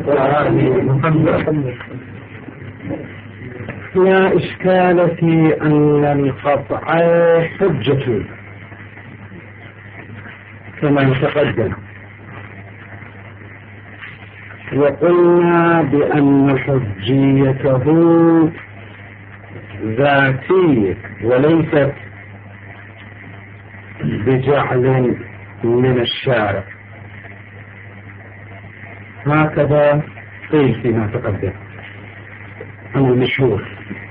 محمد. لا إشكال في أن القطع حجة كما تقدم، وقلنا بأن حجيته ذاتية وليست بجعل من الشارع، هكذا قيل فيما تقدم عن المشهور.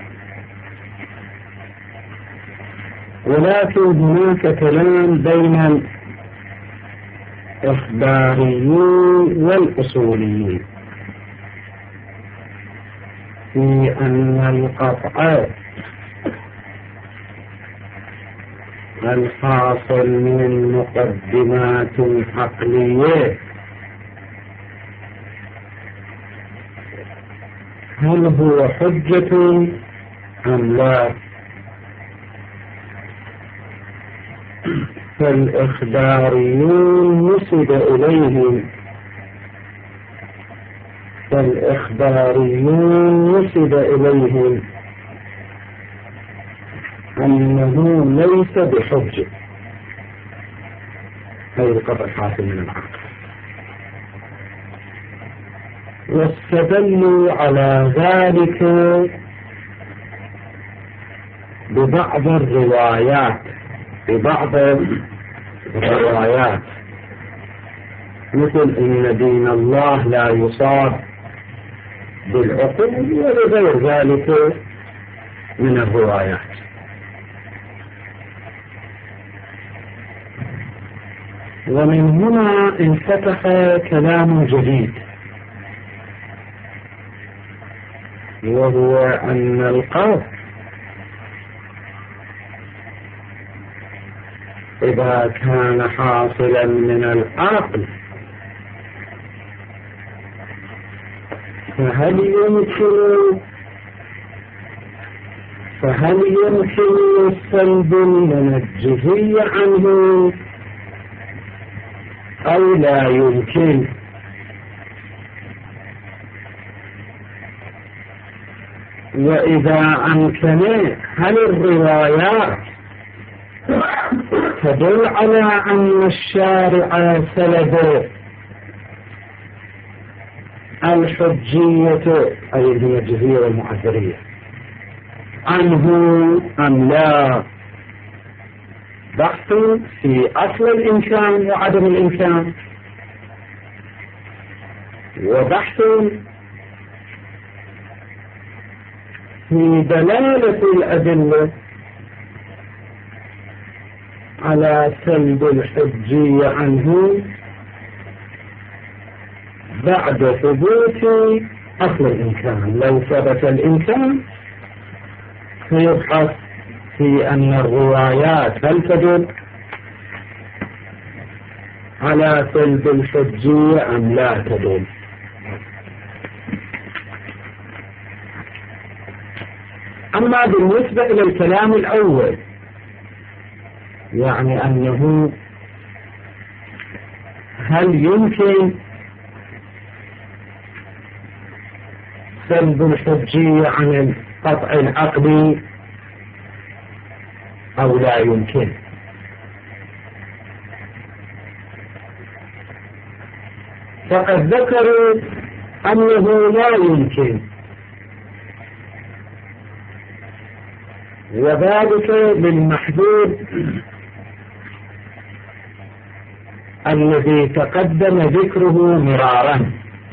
ولكن هناك كلام بين الإخباريين والأصوليين في أن القطع الحاصل من مقدمات عقلية هل هو حجة أم لا؟ فالإخباريون نسب إليهم أنه ليس بحجة، أي القطع الحاصل من العقل، واستدلوا على ذلك ببعض الروايات مثل إن دين الله لا يصاب بالعقل وغير ذلك من الروايات. ومن هنا انفتح كلام جديد، وهو أن القطع إذا كان حاصلا من العقل فهل يمكن السلب من الجزية عنه أو لا يمكن؟ وإذا أمكن هل الروايات تدل على أن الشارع سلب الحجية أي هي الجزية والمعذرية عنه أم لا؟ بحث في أصل الإمكان وعدم الإمكان، وبحث في دلالة الأدلة على سلب الحجية عنه بعد ثبوت أصل الإمكان. لو ثبت الإمكان فيبحث في أن الروايات هل تدل على سلب الحجية أم لا تدل. أما بالنسبة إلى الكلام الأول، يعني أنه هل يمكن سلب الحجية عن القطع العقلي أو لا يمكن؟ فقد ذكروا أنه لا يمكن، وذلك للمحدود الذي تقدم ذكره مرارا،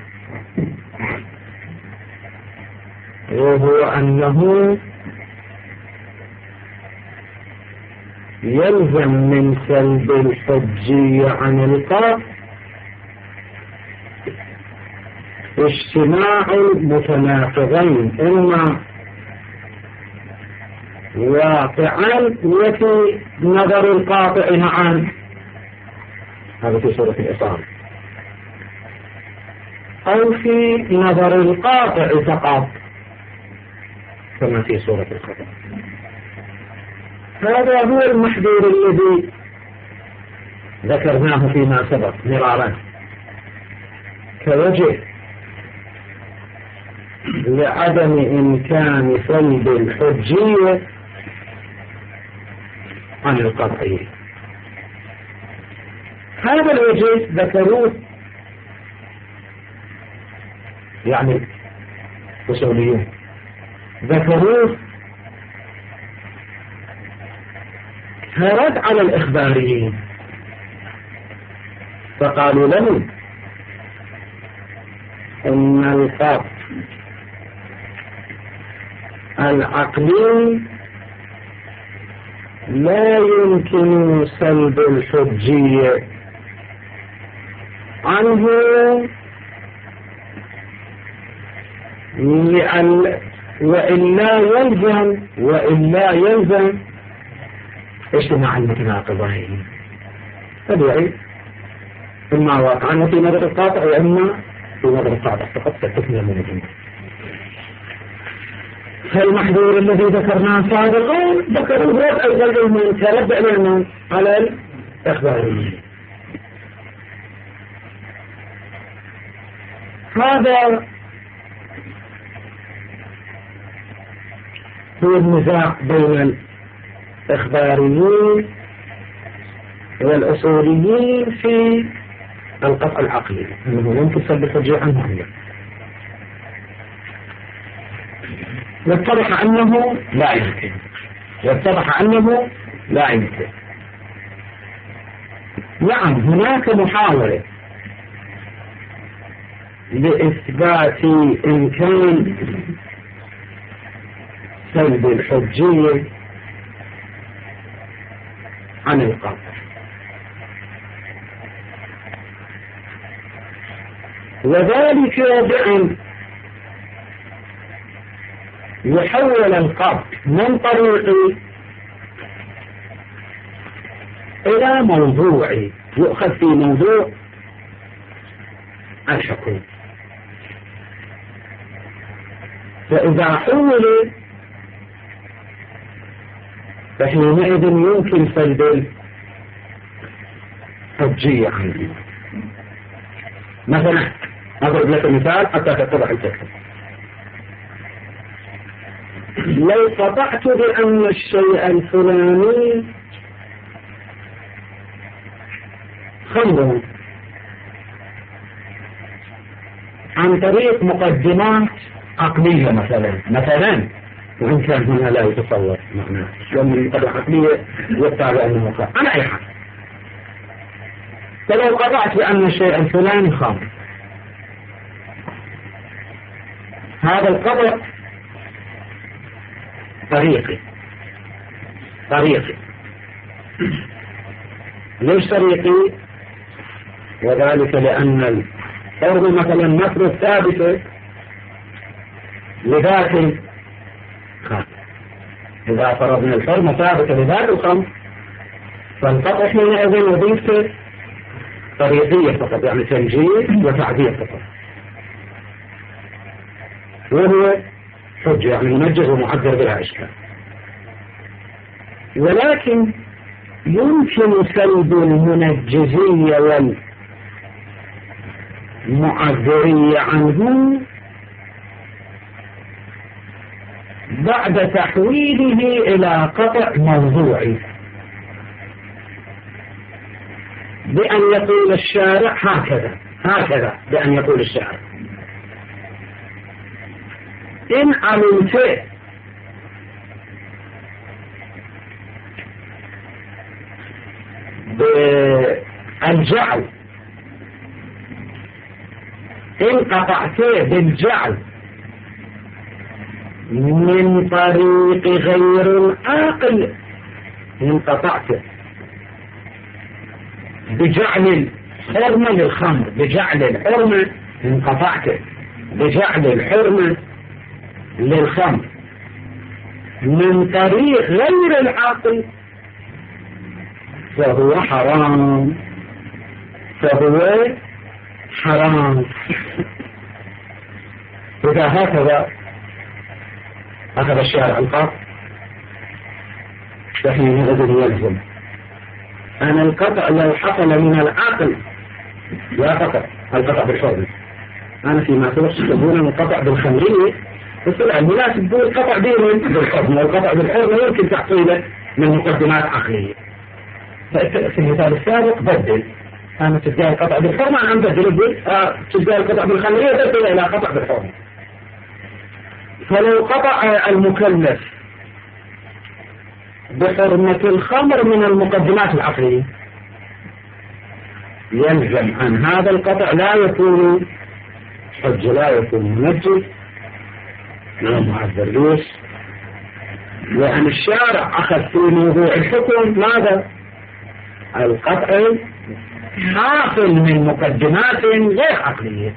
وهو أنه يلزم من سلب الحجية عن القطع اجتماع المتناقضين، إما واقعا وفي نظر القاطع معا، هذا في سورة الإصابة، أو في نظر القاطع فقط كما في سورة الخطأ. هذا هو المحذور الذي ذكرناه فيما سبق مرارا كوجه لعدم إمكان سلب الحجية عن القطع. هذا الوجه ذكروه يعني أصوليون ذكروه كرد على الإخباريين، فقالوا لهم إن القطع العقلي لا يمكن سلب الحجية عنه وإلا يلزم اجتماع المتناقضين. طبيعي إما واقعا في نظر القاطع وإما في نظر القاطع فقط تكمل من الجميع. فالمحظور الذي ذكرناه سابقا ذكروا رد أيضا من كرد علينا على الإخباريين. هذا هو النزاع بين الإخباريين والأصوليين في القطع العقلي، أنه يمكن سلب الحجية عنه أم لا. يتضح أنه لا يمكن، يتضح أنه لا يمكن. نعم هناك محاولة لإثبات إمكان سلب الحجية عن القطع، وذلك بأن يحول القطع من طريق إلى موضوع يؤخذ في موضوع الحكم. فإذا حول فحينئذ يمكن سلب الحجية عنه. مثلا أضرب لك مثال حتى تتضح الفكرة. لو قطعت بأن الشيء الفلاني خمر عن طريق مقدمات عقلية مثلا وإن كان هنا لا يتصور معناه لأن المقدمة عقلية يبتع أنه خمر على أي حال. فلو قطعت بأن الشيء الفلاني خمر، هذا القطع طريقي. ليش طريقي؟ وذلك لأن الأرض مثلا مفروض ثابتة لذات الخمر. إذا فرضنا الحرمة ثابتة لذات الخمر فالقطع حينئذ وظيفته طريقية فقط، يعني تنجيل وتعديل فقط، وهو حجة يعني منجز ومعذر بلا إشكال. ولكن يمكن سلب المنجزية والمعذرية عنه بعد تحويله إلى قطع موضوعي، بأن يقول الشارع هكذا بأن يقول الشارع إن علمت بالجعل، إن قطعت بالجعل من طريق غير عاقل، إن قطعت بجعل الحرمة للخمر، بجعل الحرمة، إن قطعت بجعل الحرمة للخمر من طريق غير العاقل فهو حرام، إذا هكذا أخذ الشارع القطع فحينئذ يلزم أن القطع لو حصل من العقل لا فقط القطع بالحرمة، أنا فيما تقول القطع بالخمرية، بس المناسب تقول القطع بالحكم، والقطع بالحرمة يمكن تحصيله من مقدمات عقلية. في المثال السابق بدل، أنا تلقى القطع بالحرمة عن بدل، تلقى القطع بالخمرية بدل إلى قطع بالحرمة. فلو قطع المكلف بحرمة الخمر من المقدمات العقلية يلزم عن هذا القطع لا يكون حج، لا يكون منجز، لا معذر. ليش؟ لأن الشارع أخذ في موضوع الحكم ماذا؟ القطع حاصل من مقدمات غير عقلية.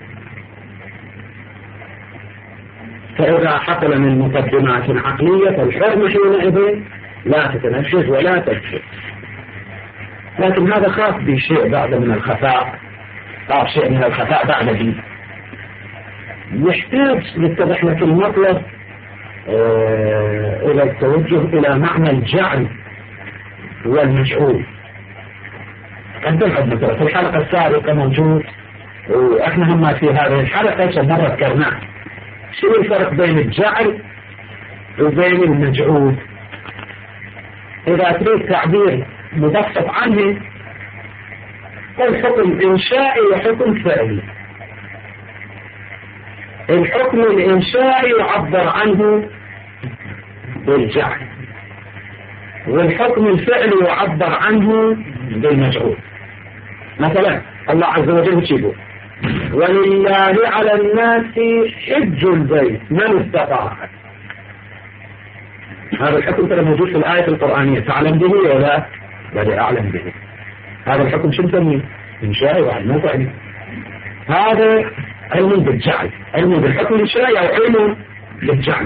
فإذا حصل من مقدمات عقلية فالحرمة حينئذ لا تتنفذ ولا تنفذ. لكن هذا خاص بشيء بعد من الخفاء، شيء من الخفاء بعد دي يحتاج للتضح لك المطلب إلى التوجه إلى معنى الجعل والمجعول. قدم مثلا في الحلقة السابقة موجود، وإحنا هم في هذه الحلقة مرة ذكرناه شو الفرق بين الجعل وبين المجعول. إذا تريد تعبير مبسط عنه قل حكم إنشائي وحكم فعلي. الحكم الإنشائي يعبر عنه بالجعل، والحكم الفعلي يعبر عنه بالمجعول. مثلا الله عز وجل يقول ولله على الناس حج البيت من استطاع. هذا الحكم ترى موجود في الآية القرآنية، تعلم به ولا لا أعلم به. هذا الحكم شو نسميه؟ إنشائي وعلم فعلي. هذا علم بالجعل، علم بالحكم الإنشائي أو علم بالجعل.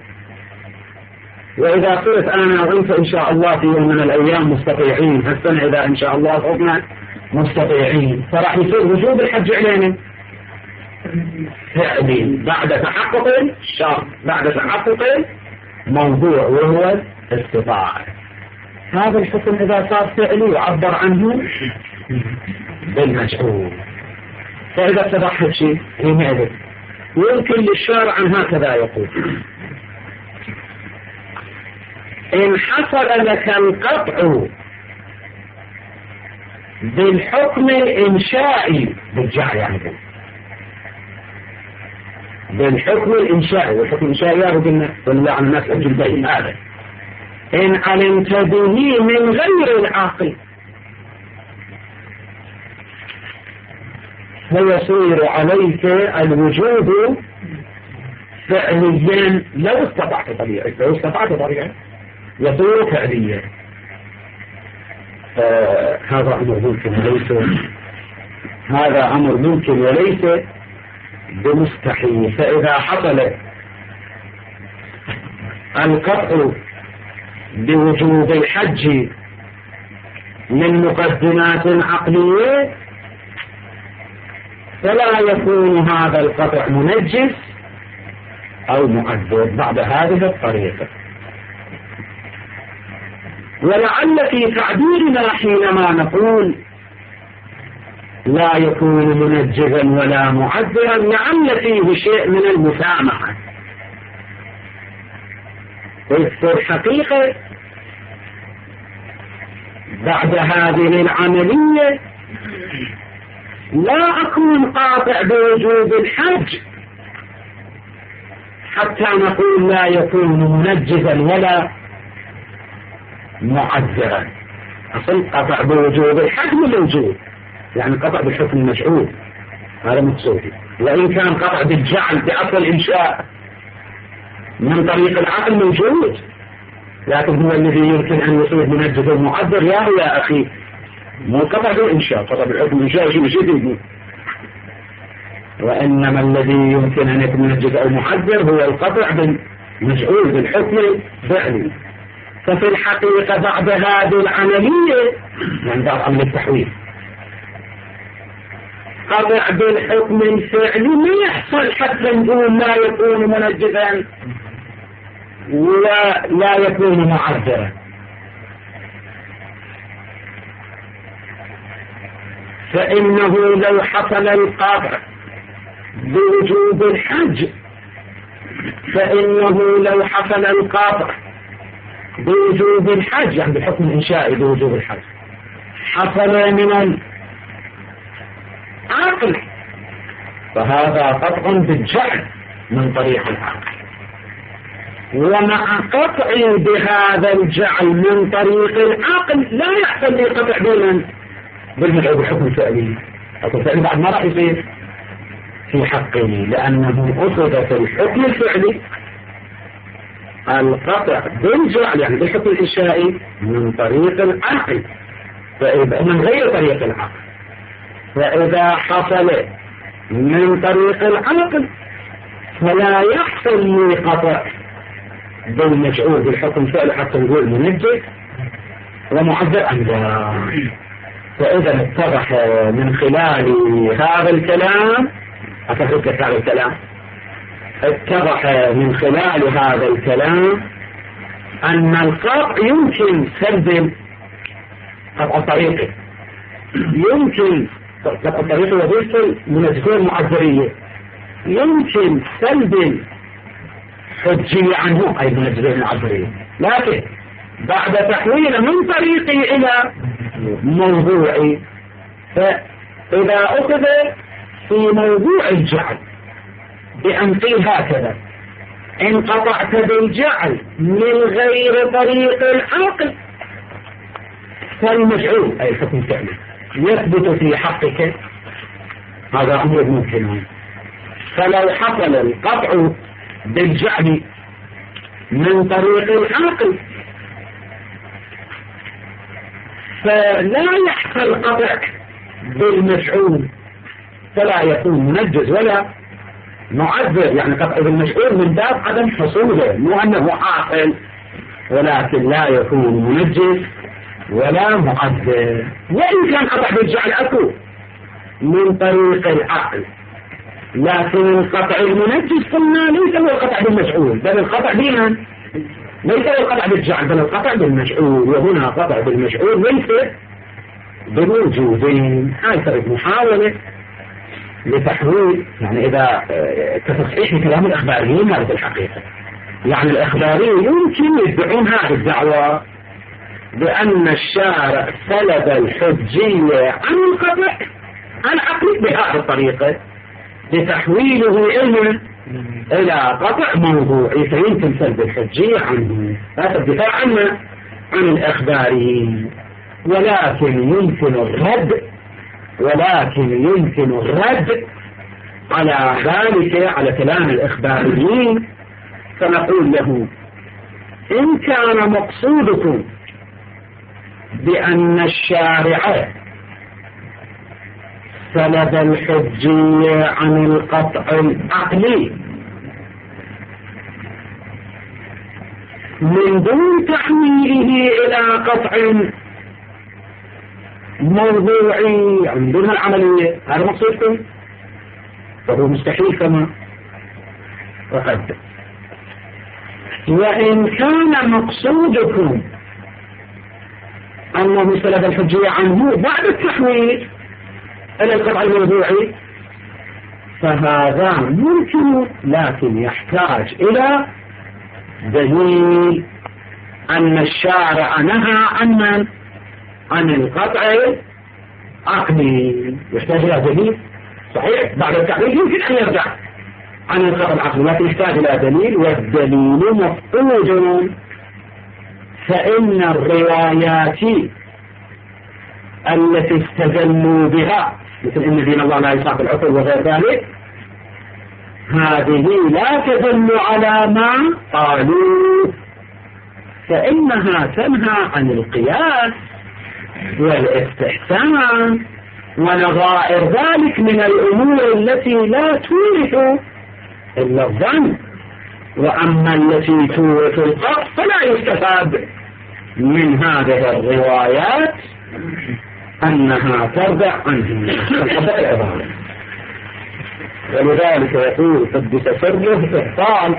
وإذا قلت أنا وأنت إن شاء الله في يوم من الأيام مستطيعين، هالسنة إذا إن شاء الله صرنا مستطيعين، فراح يصير وجوب الحج علينا فعلي بعد تحقق الشرط، بعد تحقق موضوع وهو استطاعة. هذا الحكم إذا صار فعلي يعبر عنه بالمجعول. فإذا تضحك شيء حينئذ يمكن للشارع أن هكذا يقول إن حصل لك القطع بالحكم الإنشائي بالجعل، يعني بالحكم الإنشائي، والحكم الإنشائي يارد والله عن الناس أجل بين هذا إن علمت به من غير العاقل فيصير عليك الوجوب فعليا لو استطعت طبيعي، لو استطعت طبيعي يصير فعليا. هذا أمر ممكن وليس، هذا أمر ممكن وليس بمستحيل. فإذا حصل القطع بوجوب الحج من مقدمات عقلية فلا يكون هذا القطع منجس أو معذب بعد هذه الطريقة. ولعل في تعبيرنا حينما نقول لا يكون منجزا ولا معذرا لعل فيه شيء من المسامحة. في الحقيقة بعد هذه العملية لا أكون قاطع بوجوب الحج حتى نقول لا يكون منجزا ولا معذرا. أصل قطع بوجوب الحج موجود، يعني قطع بالحكم المجعول، هذا مقصودي. وإن كان قطع بالجعل بأصل الإنشاء من طريق العقل موجود، لكن هو الذي يمكن أن يصير منجز ومعذر يا أخي مو قطع بالإنشاء، قطع بالحكم الإنشاء شيء يقول. وإنما الذي يمكن أن يكون منجز أو معذر هو القطع بالمجعول بالحكم الفعلي. ففي الحقيقة بعد هذه العملية يعني بعد عمل التحويل قطع بالحكم الفعلي ما يحصل حتى نقول لا يكون منجزا ولا يكون معذرا. فإنه لو حصل القطع بوجوب الحج، فإنه لو حصل القطع بوجوب الحج، يعني بالحكم الإنشائي بوجوب الحج، حصل من العقل، فهذا قطع بالجعل من طريق العقل. ومع قطعي بهذا الجعل من طريق العقل لا يحصل لي قطع بالمدعو بالحكم الفعلي. الحكم الفعلي بعد ما راح يصير في حقه، لأنه أخذ في الحكم الفعلي القطع بالجعل، يعني بالحكم الإنشائي من طريق العقل، فإذا من غير طريق العقل، فإذا حصل من طريق العقل فلا يحصل لي قطع بالمجعول بالحكم الفعلي حتى نقول منجز ومعذر أم لا. فإذا اتضح من خلال هذا الكلام، أتفق هذا الكلام، اتضح من خلال هذا الكلام أن القطع يمكن سلب قطع طريقه، يمكن قطع طريقه وظيفة منجزين معذرية، يمكن سلب حجية عنه أي منجزين المعذرية، لكن بعد تحويله من طريقي إلى موضوعي، فإذا أخذ في موضوع الجعل بأن قيل هكذا إن قطعت بالجعل من غير طريق العقل فالمجعول أي الحكم الفعلي يثبت في حقك، هذا أمر ممكن. فلو حصل القطع بالجعل من طريق العقل فلا يحصل قطع بالمجعول، فلا يكون منجز ولا معذر، يعني قطع بالمجعول من باب عدم حصوله، مو أنه عاقل، ولكن لا يكون منجز ولا معذر. وإن كان قطع بالجعل أكو من طريق العقل، لكن القطع المنجز قلنا ليس هو القطع بالمجعول، بل القطع بمن؟ ليس هو القطع بالجعل بل القطع بالمجعول، وهنا قطع بالمجعول ليس بوجودين. هاي فرق محاولة لتحويل، يعني إذا كتصحيح كلام الإخباريين هذه الحقيقة، يعني الإخباريين يمكن يدعون هذه الدعوة بأن الشارع سلب الحجية عن القطع العقلي بهذه الطريقة لتحويله إلى قطع موضوعي، فيمكن سلب الحجية عنه، هذا الدفاع عنه عن الإخباريين. ولكن يمكن الرد على ذلك على كلام الإخباريين، فنقول له إن كان مقصودكم بأن الشارع سلب الحجية عن القطع العقلي من دون تحويله إلى قطع موضوعي، يعني دون العملية، هذا مقصودكم، فهو مستحيل كما وقد. وإن كان مقصودكم أنه سلب الحجية عنه بعد التحويل إلى القطع الموضوعي فهذا ممكن، لكن يحتاج إلى دليل أن الشارع نهى عن القطع عقلي، يحتاج إلى دليل. صحيح بعد التحويل يمكن أن يرجع عن القطع العقلي، لكن يحتاج إلى دليل، والدليل مفقود. فإن الروايات التي استدلوا بها مثل إن دين الله لا يصاب العقل وغير ذلك، هذه لا تدل على ما قالوا، فإنها تنهى عن القياس والاستحسان ونظائر ذلك من الأمور التي لا تورث إلا الظن. وأما التي تورث القطع فلا يستفاد من هذه الروايات أنها ترجع عنه. ولذلك يقول قدس سره إبطال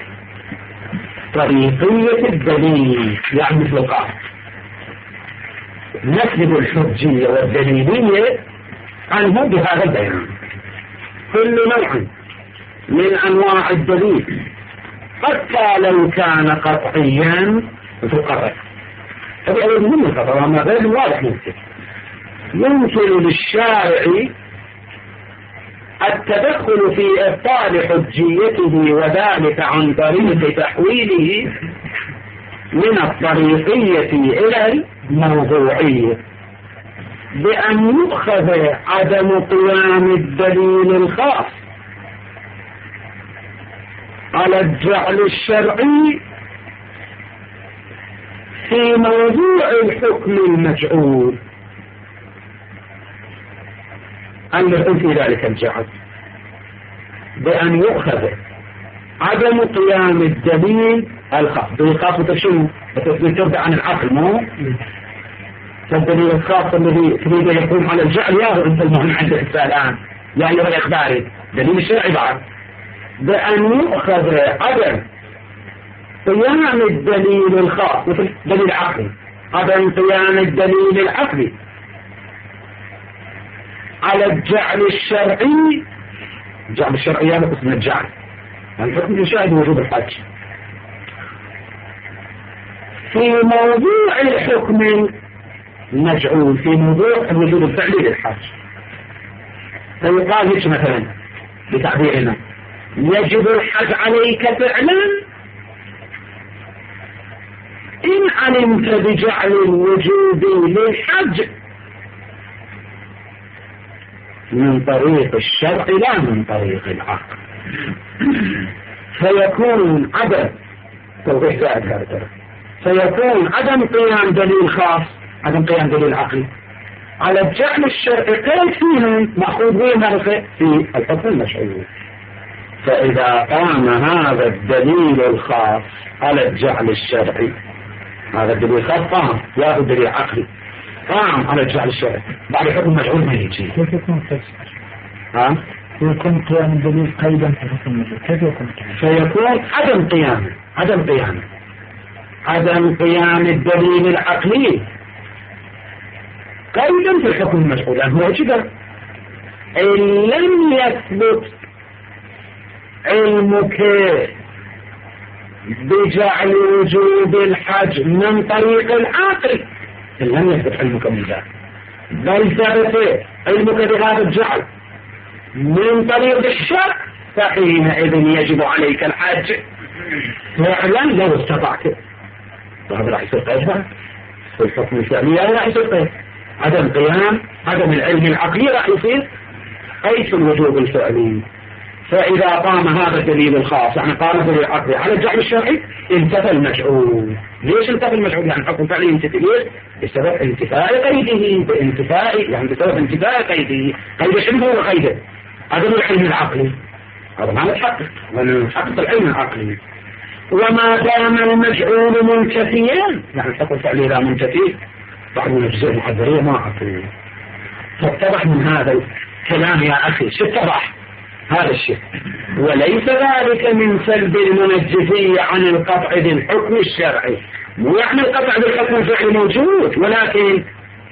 طريقية الدليل، يعني مثل القاعدة نسلب الحجية والدليلية عنه بهذا البيان. كل نوع من أنواع الدليل حتى لو كان قطعيا في القطع. طبعا من القطع وما غير واضح يمكن للشارع التدخل في إبطال حجيته وذلك عن طريق تحويله من الطريقية إلى الموضوعية بأن يؤخذ عدم قيام الدليل الخاص على الجعل الشرعي في موضوع الحكم المجعول أن يكون في ذلك الجعل بأن يؤخذ عدم قيام الدليل الخاص. الدليل الخاص بتشنه بترجع عن العقل مو فالدليل الخاص الذي تريد يكون على الجعل يا أنت المهم عندك الآن يا أيها الإخباري دليل الشرعي بعد بأن يؤخذ عدم قيام الدليل الخاص مثل دليل العقل عدم قيام الدليل العقلي على الجعل الشرعي. الجعل الشرعي هذا اسمه الجعل الحكم يشاهد وجود الحج في موضوع الحكم المجعول في موضوع الوجود الفعلي للحج. فيقال هيك مثلا بتعبيرنا يجب الحج عليك فعلا إن علمت بجعل الوجود للحج من طريق الشرع لا من طريق العقل. فيكون عدم توضيح زائد هذا فيكون عدم قيام دليل خاص عدم قيام دليل عقلي على الجعل الشرعي قيل فيهم مأخوذ بهم في الحكم المشروع. فإذا قام هذا الدليل الخاص على الجعل الشرعي هذا الدليل الخاص قام ياخذ دليل عقلي قام على الجعل الشرعي بعد حكم مجعول ما يجي كيف يكون يكون قيام الدليل قيدا في حكم المجعول كيف يكون فيكون عدم قيام الدليل العقلي قيدا في الحكم المجعول لأنه هو كده إن لم يثبت علمك بجعل وجوب الحج من طريق العقل إن لم يثبت علمك من ذلك بل ثبت علمك بهذا الجعل من طريق الشرع فحينئذ يجب عليك الحج فعلا لو استطعت. وهذا راح يصير قيدها في الحكم الفعلي راح يصير قيد عدم العلم العقلي راح يصير قيد الوجوب الفعلي. فإذا قام هذا الدليل الخاص يعني قام الدليل العقلي على الجعل الشرعي انتفى المجعول. ليش انتفى المجعول؟ يعني الحكم الفعلي ينتفي ليش؟ بسبب انتفاء قيده بسبب انتفاء قيده. قيد شنو هو قيده؟ عدم العلم العقلي. هذا معنى الحقق العلم العقلي. وما دام المجعول منتفيا يعني الحكم الفعلي لا منتفي بعض من الجزء المحذرية ما عقلي. فاتضح من هذا الكلام يا أخي اتضح هذا الشيء وليس ذلك من سلب المنجزية عن القطع بالحكم الشرعي. مو يعني القطع بالحكم الفعلي موجود ولكن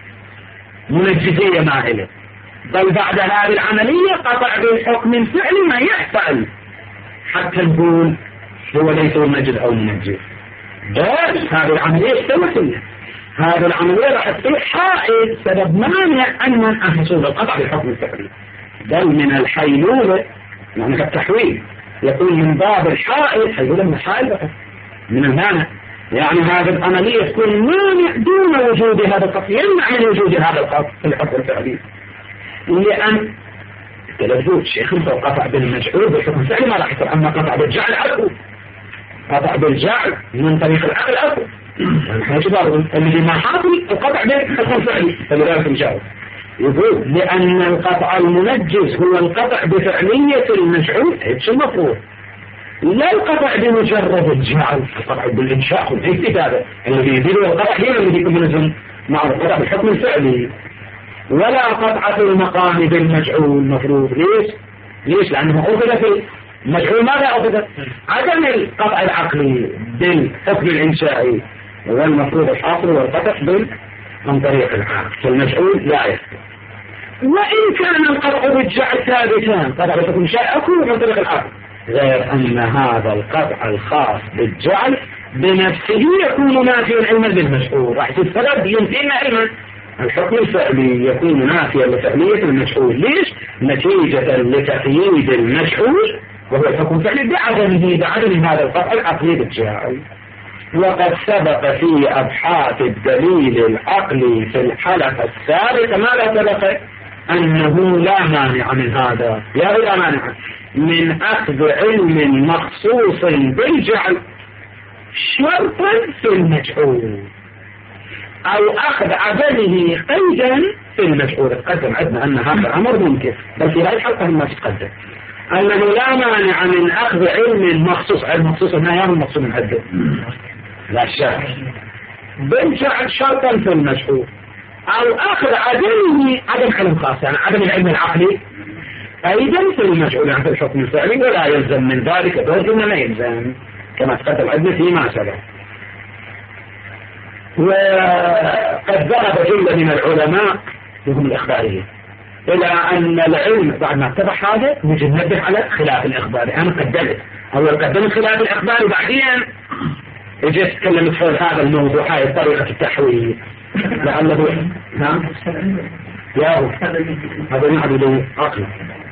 منجزية ماهلة بل بعد هذه العملية قطع بالحكم الفعلي ما يحصل حتى نقول هو ليس منجز أو منجز. بس هذه العملية استوت هذه العملية راح تصير حائل سبب مانع أن حصول القطع بالحكم الفعلي بل من الحيلولة يعني كالتحويل يكون من باب الحائل حيلولة من الحائل بقى من المانع يعني هذه العملية تكون مانع دون وجود هذا القطع يمنع من وجود هذا القطع في الحكم الفعلي لأن تلفوت شيخ قطع بالمجعول بالحكم الفعلي ما راح يصير. أما قطع بالجعل عقل قطع بالجعل من طريق العقل عقل اللي ما حاصل القطع بالحكم الفعلي فلذلك نجاوب يقول لأن القطع المنجز هو القطع بفعلية المجعول ايش المفروض لا القطع بمجرد الجعل القطع بالإنشاء والكتابة الذي يدير القطع هنا الذي يكون لازم مع القطع بالحكم الفعلي ولا قطع في المقام بالمجعول مفروض. ليش لأنه أخذ في المجعول ماذا أخذ عدم القطع العقلي بالحكم الإنشائي والمفروض الحاصل والقطع من طريق العقل فالمجعول لا يثبت. وإن كان القطع بالجعل ثابتا قطع بحكم الشارع أكون من طريق العقل، غير أن هذا القطع الخاص بالجعل بنفسه يكون نافيا علما بالمشهور، راح السبب ينفينا علما. الحكم الفعلي يكون نافيا لفعلية المشهور، ليش؟ نتيجة لتقييد المشهور وهو الحكم الفعلي بعدم هذا القطع العقلي بالجعل. وقد سبق في أبحاث الدليل العقلي في الحلقة السابقة ماذا سبق؟ أنه لا مانع من هذا، لا مانع من أخذ علم مخصوص بالجعل شرطا في المجهول، أو أخذ عدمه قيدا في المجهول. تقدم عندنا أن هذا الأمر ممكن، بل في هذه الحلقة ما تقدم أنه لا مانع من أخذ علم مخصوص، علم مخصوص هنا يا مخصوص من عدم لا شك بالجعل شرطا في المجهول، أو أخذ عدمه عدم علم خاص، يعني عدم العلم العقلي أيضا في المجهول، يعني في الحكم الفعلي، ولا يلزم من ذلك دور ما يلزم كما تقدم عندنا فيما سبق. وقد ذهب جملة من العلماء هم الإخباريين إلى أن العلم بعد ما اتضح هذا نجي ننبه على خلاف الإخباري. أنا قدمت أول قدمت خلاف الإخباري، بعدين اجيت اتكلمت في هذا الموضوع، هاي طريقة التحويل لعله نعم ياهو هذا نعبد عقلا.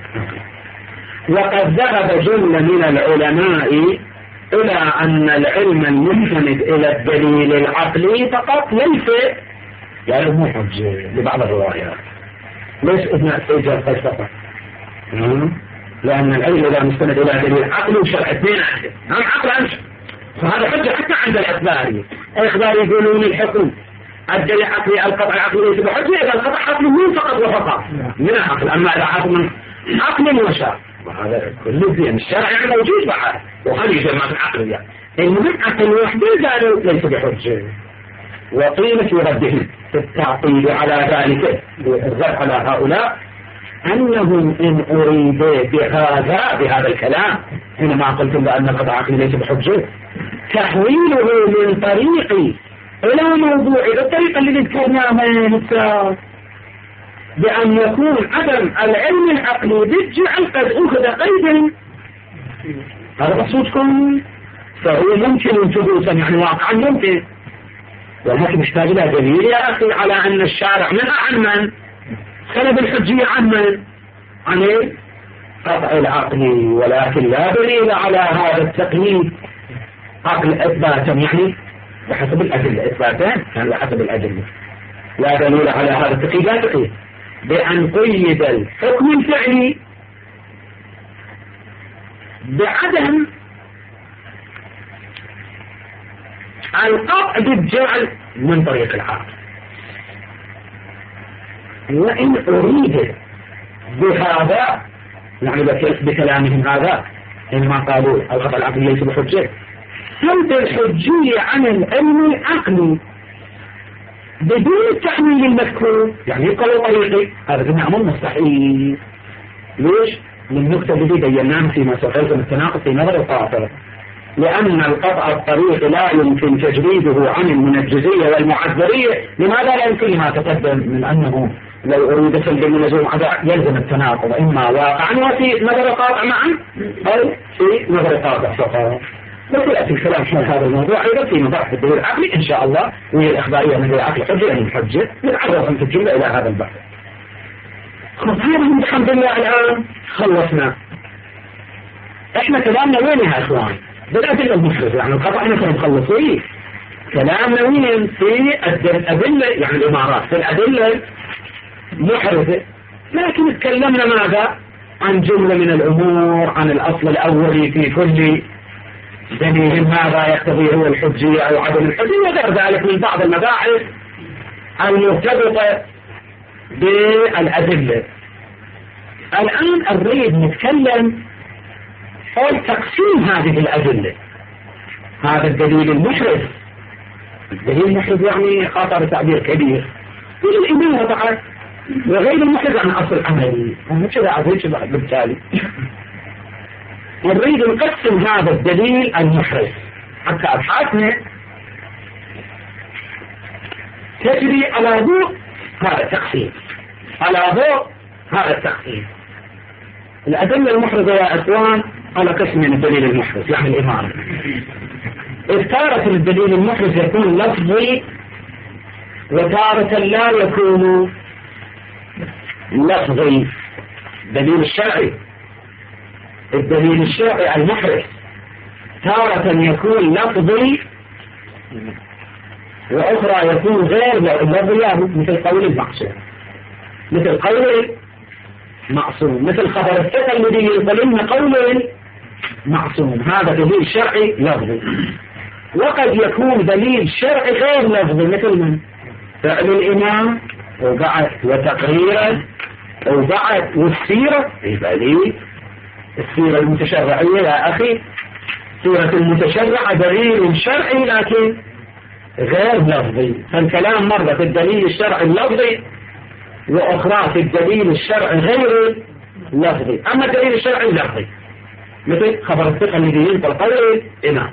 وقد ذهب جملة من العلماء إلى أن العلم المستند إلى الدليل العقلي فقط ليس يعني مو حجة لبعض الروايات، ليس إثناء إيجاد فلسفة، لأن العلم إذا مستند إلى دليل عقلي وشرع اثنين عقل هم عقل أمشي، فهذا حجة حتى عند الإخباري. الإخباري يقولون الحكم الدليل العقلي القطع العقلي ليس بحجة إذا القطع عقلي مو فقط وفقط من العقل، أما إذا عقل عقل وشرع وهذا كله في الشرع يعني موجود معه وخلي يجمع في العقل. يعني المهم عقل وحده قالوا ليس بحجة، وقيل في ردهم في التعقيد على ذلك الرد على هؤلاء أنهم إن أريد بهذا الكلام حينما قلتم بأن القطع عقلي ليس بحجة تحويله من طريقي إلى موضوع الطريقة اللي ذكرناها بأن يكون عدم العلم العقلي بالجعل قد أخذ قيدا. هذا مقصودكم، فهو ممكن ثبوتا يعني واقعا ممكن، ولكن يحتاج إلى دليل يا أخي على أن الشارع نهى عن من سلب الحجية عن من عن القطع العقلي، ولكن لا دليل على هذا التقييد عقل إثباتا يعني بحسب الأدلة إثباتا يعني بحسب الأدلة، لا دليل على هذا التقييد، لا تقييد بأن قيد الحكم الفعلي بعدم القطع بالجعل من طريق العقل. وإن أريد بهذا يعني بكلامهم هذا إنما قالوا القطع العقلي ليس بحجة، سلب الحجية عن العلم العقلي بدون التحميل المذكور يعني يبقى طريقي، هذا أمر مستحيل. ليش؟ للنقطة التي بيناها فيما سقيتم التناقض في نظر القاطع، لأن القطع الطريق لا يمكن تجريده عن المنجزية والمعذرية. لماذا لا يمكن ما تقدم من أنه لو أريد سلب المنجزية يلزم التناقض إما واقعا وفي نظر القاطع معا أو في نظر القاطع فقط. وسيأتي الكلام حول هذا الموضوع أيضا في مباحث الدليل العقلي إن شاء الله، وهي الإخبارية من العقل حجة أن الحجة نتعرض في الجملة إلى هذا البحث. هذا الحمد لله الآن خلصنا. إحنا كلامنا وين يا إخوان؟ بالأدلة المحرزة، يعني القطع إحنا كنا مخلصين كلامنا وين في الأدلة يعني الإمارات في الأدلة محرزة، لكن تكلمنا ماذا؟ عن جملة من الأمور، عن الأصل الأولي في كل دليل ماذا يقتضي هو الحجية أو عدم الحجية، وغير ذلك من بعض المباحث المرتبطة بالأدلة. الآن نريد نتكلم حول تقسيم هذه الأدلة. هذا الدليل المحرز، الدليل المحرز يعني خاطر تعبير كبير يجب الإمام طبعا، وغير المحرز عن أصل عملي كذا عزيز بالتالي نريد نقسم هذا الدليل المحرز حتى أبحاثنا تجري على ضوء هذا التقسيم، على ضوء هذا التقسيم. الأدلة المحرزة يا أخوان على قسم من الدليل المحرز، يعني الإمارة. إذ تارة الدليل المحرز يكون لفظي وتارة لا يكون لفظي. دليل الشرعي، الدليل الشرعي المحرز تارة يكون لفظي وأخرى يكون غير لفظي، مثل قول المعصوم، مثل قول معصوم، مثل خبر الثقة الذي يقولون قول معصوم، هذا دليل شرعي لفظي. وقد يكون دليل شرعي غير لفظي، مثل من فعل الإمام وبعث وتقريرا وبعث والسيرة. دليل السيرة المتشرعية يا أخي، سيرة المتشرعة دليل شرعي لكن غير لفظي. فالكلام مرة في الدليل الشرعي اللفظي وأخرى في الدليل الشرعي غير لفظي. أما الدليل الشرعي اللفظي مثل خبر الثقة الذي ينقل قول الإمام،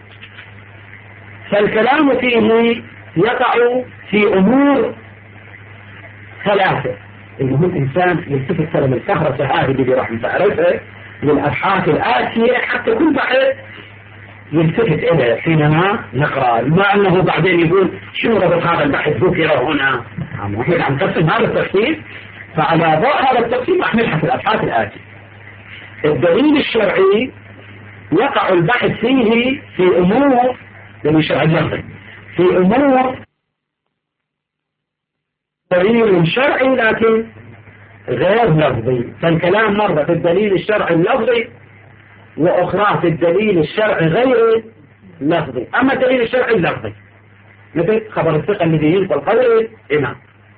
فالكلام فيه يقع في أمور ثلاثة. المهم إنسان يلتفت سلم الكهرة هذه اللي راح نتعرفها للأبحاث الآتية حتى كل بحث يلتفت إليه حينما نقرأ، ما أنه بعدين يقول شنو ربط هذا البحث ذكر هنا. نحن عم نقسم هذا التقسيم، فعلى ضوء هذا التقسيم راح نبحث الأبحاث الآتية. الدليل الشرعي يقع البحث فيه في أمور دليل شرعي لفظي، في أمور دليل شرعي لكن غير لفظي. فالكلام مرة في الدليل الشرعي اللفظي وأخرى في الدليل الشرعي غير لفظي. أما الدليل الشرعي اللفظي مثل خبر الثقة الذي ينقل قول الإمام،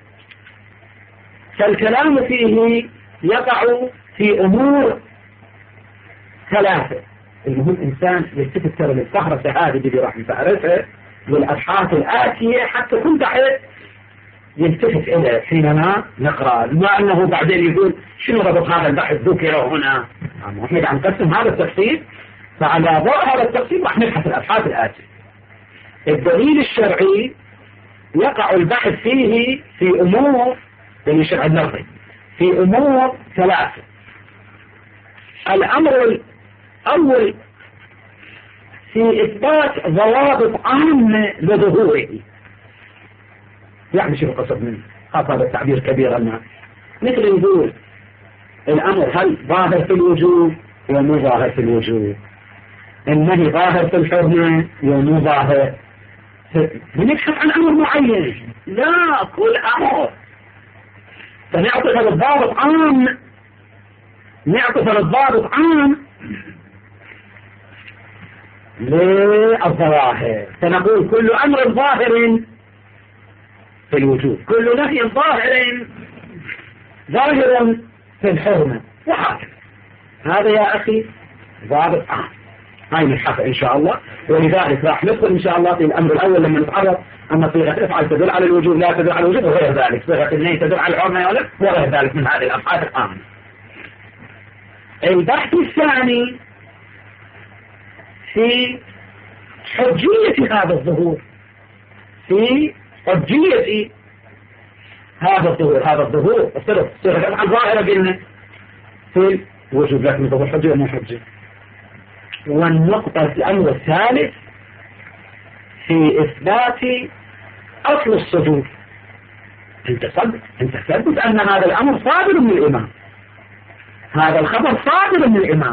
فالكلام فيه يقع في أمور ثلاثة. المهم إنسان يلتفت سلم الكهرة هذه اللي راح نتعرفها والأبحاث الآتية حتى كل بحث يلتفت إليه حينما نقرأ، ما أنه بعدين يقول شنو ربط هذا البحث ذكر هنا. نحن عم نقسم هذا التقسيم، فعلى ضوء هذا التقسيم راح نبحث الأبحاث الآتية. الدليل الشرعي يقع البحث فيه في أمور دليل الشرعي اللفظي في أمور ثلاثة. الأمر الأول في إثبات ضوابط عامة لظهوره. يعني شو قصد منه؟ هذا التعبير كبير الناس، مثل يقول الأمر هل ظاهر في الوجوب ومو ظاهر في الوجوب، النهي ظاهر في الحرمة ومو ظاهر. بنبحث عن أمر معين، لا كل أمر فنعطف للضابط عام، نعطف للضابط عام للظواهر، فنقول كل أمر ظاهر في الوجود، كل نهي ظاهر في الحرمة، وهكذا. هذا يا أخي ضابط عام، هاي نبحث إن شاء الله. ولذلك راح ندخل إن شاء الله في الأمر الأول لما نتعرض أن صيغة افعل تدل على الوجود لا تدل على الوجود وغير ذلك، صيغة النهي تدل على الحرمة وغير ذلك من هذه الأبحاث العامة. البحث الثاني في حجية هذا الظهور، في حجية هذا الظهور الصيغة الأفعال ظاهرة قلنا في الوجود لكن الظهور حجية مو حجية. والنقطة الأمر الثالث في إثبات أصل الصدور. أنت ثبت أن هذا الأمر صادر من الإمام، هذا الخبر صادر من الإمام،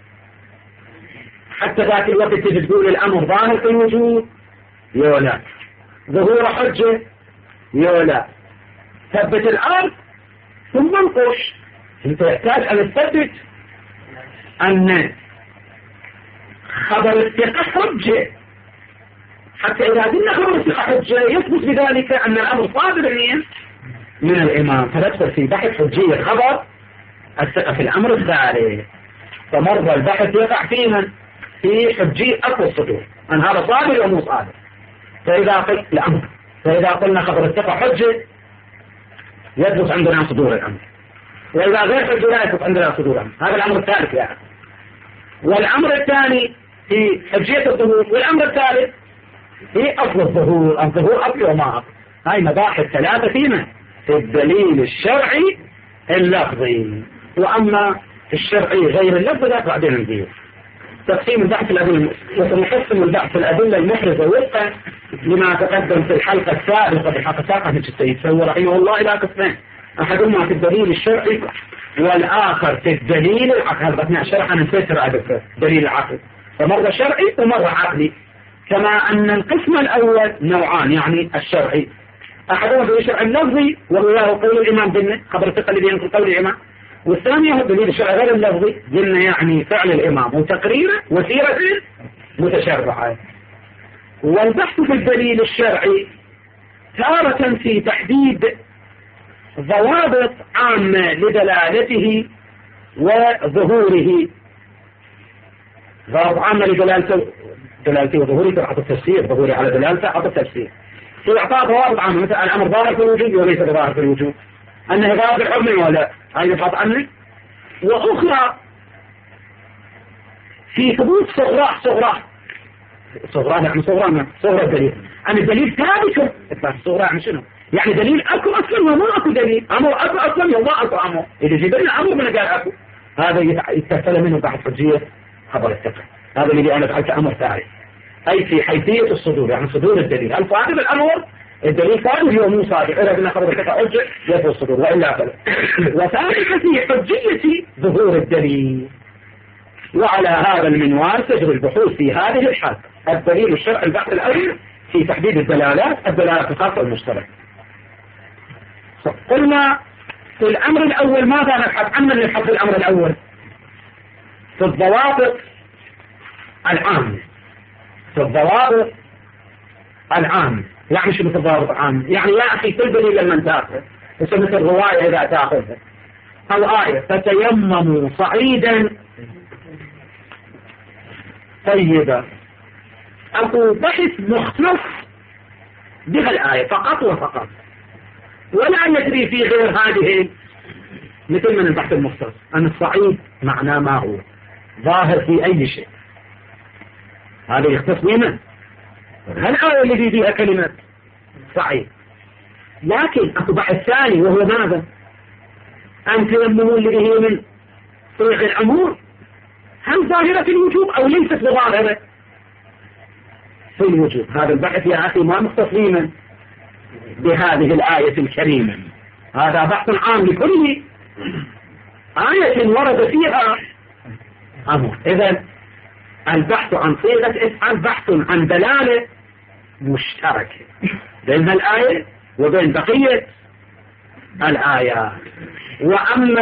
حتى ذاك الوقت تجي تقول الأمر ظاهر في الوجود يولا، ظهور حجة يولا، ثبت الأمر ثم انقش. أنت يحتاج أن تثبت أن خبر الثقة حجة، حتى إذا قلنا خبر الثقة حجة يثبت بذلك أن الأمر صادر من الإمام، فندخل في بحث حجية خبر الثقة في الأمر الثالث. فمر البحث يقع فيها في حجية أصل الصدور أن هذا صادر ومو صادر. فإذا قلنا خبر الثقة حجة يثبت عندنا صدور الأمر، وإذا غير حجة لا يثبت عندنا صدور الأمر. هذا الأمر الثالث يعني. والأمر الثاني في حجية الظهور، والأمر الثالث في أصل الظهور، الظهور أصل وما أصل. هاي مباحث ثلاثة فيما في الدليل الشرعي اللفظي، وأما الشرعي غير اللفظي لا بعدين نجيب تقسيم البحث الأدلة. وسنقسم البحث الأدلة المحرزة وفقا لما تقدم في الحلقة السابقة بحق ساقة السيد سوى رحمه الله إلى قسمين، أحدهما في الدليل الشرعي والآخر في الدليل العقلي. أثناء شرح أنا نسيت أذكر دليل العقل، فمرة شرعي ومرة عقلي. كما أن القسم الأول نوعان، يعني الشرعي أحدهما دليل الشرعي اللفظي وهو قول الإمام قلنا خبر الثقة الذي ينقل قول الإمام، والثانية هو الدليل الشرعي غير اللفظي قلنا يعني فعل الإمام وتقريره وسيرة متشرعة. والبحث في الدليل الشرعي تارة في تحديد ضوابط عامة لدلالته وظهوره، ضوابط عامة دلالته وظهوره تحت التفسير، ظهوري على دلالته حط التفسير، في إعطاء ضوابط عامة مثل الأمر ظاهر في الوجود وليس ظاهر في الوجود، أنه ظاهر في الحكم ولا هاي نفحط عنه. وأخرى في ثبوت صغرى يعني صغرى الدليل، أن الدليل ثابت. صغرى يعني شنو؟ يعني دليل أكو أصلا وما أكو دليل، أمر أكو أصلا وما أكو أمر، إذا جبنا أمر من قال أكو هذا يتكلم منه بعد حجية خبر الثقة. هذا اللي أنا فعلت أمر ثالث، أي في حيثية الصدور، يعني صدور الدليل الفاعل بالأمر الدليل فاعل هو مو صادق، إذا قلنا خبر الثقة حجة يفوز الصدور وإلا فلا. وثالثا في حجية ظهور الدليل. وعلى هذا المنوال تجري البحوث في هذه الحالة. الدليل الشرعي البحث الأول في تحديد الدلالات الخاصة والمشتركة. قلنا في الأمر الأول ماذا نبحث؟ عن من نبحث في الأمر الأول؟ في الضوابط العامة. في الضوابط العامة يعني شو مثل الضوابط العامة؟ يعني يا أخي كل دليل لمن تأخذ مثل رواية إذا تأخذها أو آية فتيمموا صعيدا طيبا، أكو بحث مختص بها الآية فقط وفقط، ولا يجري في غير هذه مثل من البحث المختص أن الصعيد معناه ما هو ظاهر في أي شيء، هذا يختص بمن؟ الآية التي فيها كلمة صعيد. لكن أكو بحث ثاني وهو ماذا؟ أن تيمموا الذي هي من صيغ الأمور هل ظاهرة في الوجوب أو ليست بظاهرة في الوجوب؟ هذا البحث يا أخي ما مختص بهذه الآية الكريمة، هذا بحث عام لكل آية ورد فيها أمر. إذن البحث عن صيغة افعل بحث عن دلالة مشتركة بين الآية وبين بقية الآيات. وأما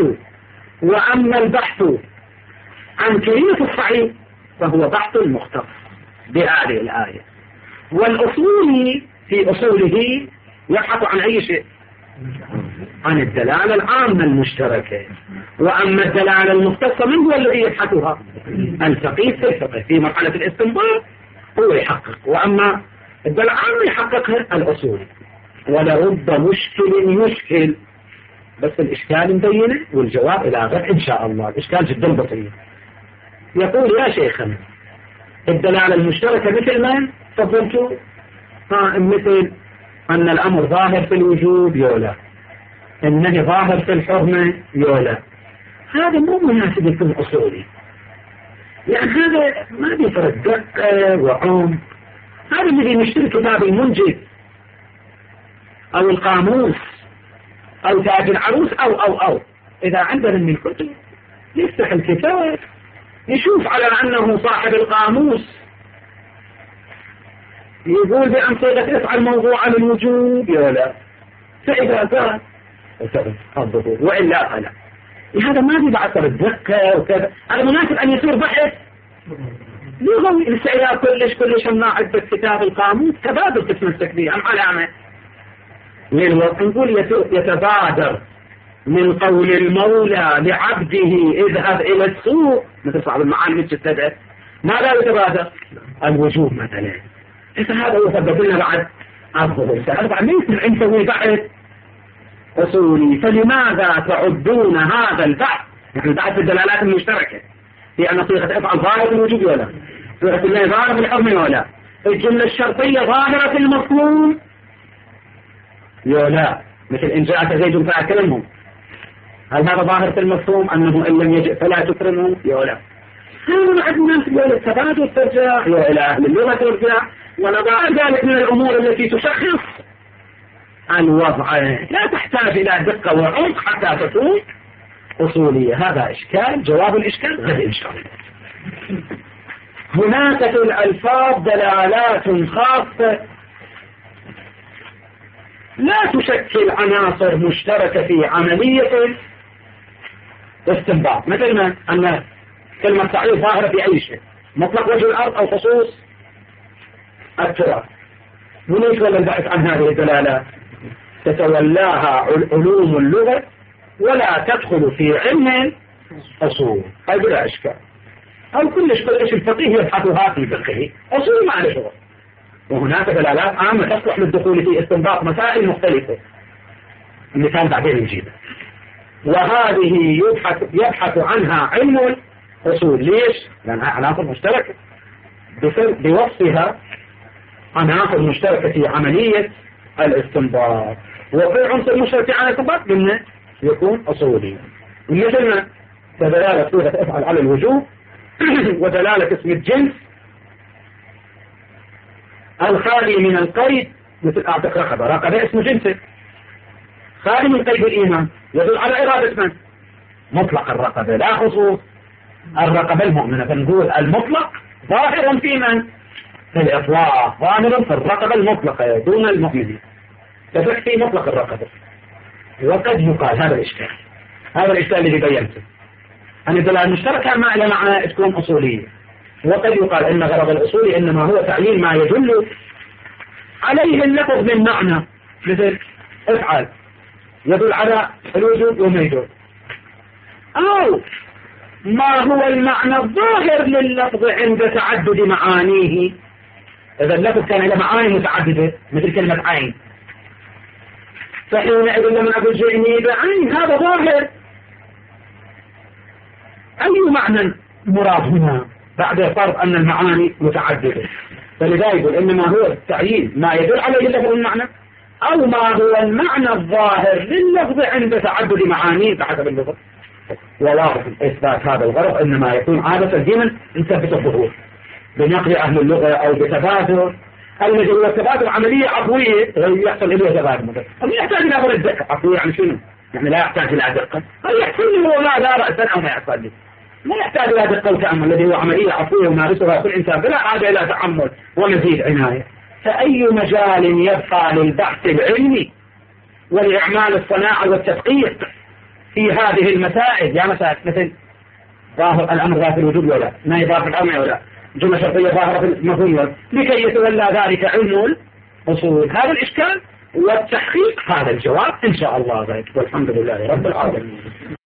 البحث عن كلمة الصعيد فهو بحث مختص بهذه الآية. والأصولي في أصوله يبحث عن أي شيء؟ عن الدلالة العامة المشتركة. وأما الدلالة المختصة من هو الذي يبحثها؟ الفقيه في الفقه في مرحلة الاستنباط هو يحقق، وأما الدلالة العامة يحققها الأصولي. ولرب مشكل يشكل، بس الإشكال مبينه والجواب إلى غد إن شاء الله. الإشكال جدا بسيط. يقول يا شيخنا الدلالة المشتركة مثل من تفضلتوا؟ مثل أن الأمر ظاهر في الوجوب يولا، إنه ظاهر في الحرمة يولا. هذا مو مناسب يكون أصولي، يعني هذا ما بيفرق دقة وعمق. هذا الذي نشتري كتاب المنجد أو القاموس أو تاج العروس أو إذا عندنا من الكتب يفتح الكتاب يشوف على أنه صاحب القاموس يقول بأن صيغة افعل موضوع للوجوب يولا، فإذا كان الضبط وإلا فلا. هذا ما بيبعثر الدقة وكذا. هذا مناسب أن يصير بحث لغوي الاستعياء كلش ما عدة كتاب القاموس تبادل تتمسك به أم علامة نقول يتبادر من قول المولى لعبده اذهب إلى السوق مثل صاحب المعاني الجديدة. ماذا يتبادر؟ الوجوب مثلا. إذا هذا هو سبب لنا بعد الظهور. طبعا ليس نسوي بحث أصولي. فلماذا تعدون هذا البحث يعني بحث الدلالات المشتركة في أن صيغة افعل ظاهرة في الوجوب ولا صيغة الله ظاهرة في الحرم ولا الجملة الشرطية ظاهرة في المفهوم يولا، مثل إن جاءك زيد فأكلمهم هل هذا ظاهر في المفهوم أنه إن لم يجئ فلا تكرمه؟ يقول هذا عندنا يقول التبادل ترجع إلى أهل اللغة ترجع ونضع ذلك من الأمور التي تشخص الوضع، لا تحتاج إلى دقة وعمق حتى تكون أصولية. هذا إشكال. جواب الإشكال غير إن شاء الله. هناك في الألفاظ دلالات خاصة لا تشكل عناصر مشتركة في عملية الاستنباط، مثل ما أن كلمة تعريف ظاهرة في أي شيء، مطلق وجه الأرض أو خصوص التراب. وليش ولا البحث عن هذه الدلالات تتولاها علوم اللغة ولا تدخل في علم أصول، أي بلا إشكال. أو كل الفقيه يبحثها في فقهه، أصول ما له شغل. وهناك دلالات عامة تصلح للدخول في استنباط مسائل مختلفة، المثال بعدين نجيبه. وهذه يبحث عنها علم الأصول. ليش؟ لأنها عناصر مشتركة بوصفها عناصر مشتركة في عملية الاستنباط، وفي عنصر مشترك في عملية الاستنباط منه يكون أصولي، مثل ما دلالة صيغة افعل على الوجوب ودلالة اسم الجنس الخالي من القيد، مثل أعتق رقبة. رقبة اسم جنسه خالي من قيد الإيمان، يدل على إرادة من؟ مطلق الرقبة لا خصوص الرقبة المؤمنة. فنقول المطلق ظاهر في من؟ في الإطلاق، ظاهر في الرقبة المطلقة دون المؤمنين، تفكي مطلق الرقبة. وقد يقال هذا الإشكال، هذا الإشكال الذي بينته أن الدلالة المشتركة ما إلى معنى تكون أصولية. وقد يقال إن غرض الأصولي إنما هو تعيين ما يدل عليه اللفظ من معنى، مثل افعل يدل على الوجوب وما يدل، أو ما هو المعنى الظاهر لللفظ عند تعدد معانيه. إذا اللفظ كان له معاني متعددة مثل كلمة عين، فحينئذ لما أقول جئني بعين هذا ظاهر. أي معنى مراد هنا بعد فرض أن المعاني متعددة؟ فلذا يقول إنما هو التعيين ما يدل عليه اللفظ المعنى، أو ما هو المعنى الظاهر لللفظ عند تعدد معانيه بحسب اللفظ. وواضح إثبات هذا الغرض إنما يكون عادة ديما نثبت الظهور بنقل أهل اللغة أو بتبادل، الذي هو تبادل عملية عفوية يحصل إليه تبادل. هل يحتاج إلى غير الدقة؟ عفوية يعني شنو؟ يعني لا يحتاج إلى دقة. هل يحصل لي هو لا رأسا أو ما يحصل لي؟ ما يحتاج إلى دقة وتأمل، الذي هو عملية عفوية يمارسها كل إنسان بلا حاجة إلى تأمل ومزيد عناية. فأي مجال يبقى للبحث العلمي ولإعمال الصناعة والتدقيق في هذه المسائل؟ يا مسائل مثل ظاهر الأمر ظاهر الوجود ولا ما يظاهر الأمر ولا جملة شرطية ظاهرة في المفهوم، لكي يتولى ذلك علم الأصول. هذا الإشكال والتحقيق هذا الجواب إن شاء الله غير. والحمد لله رب العالمين.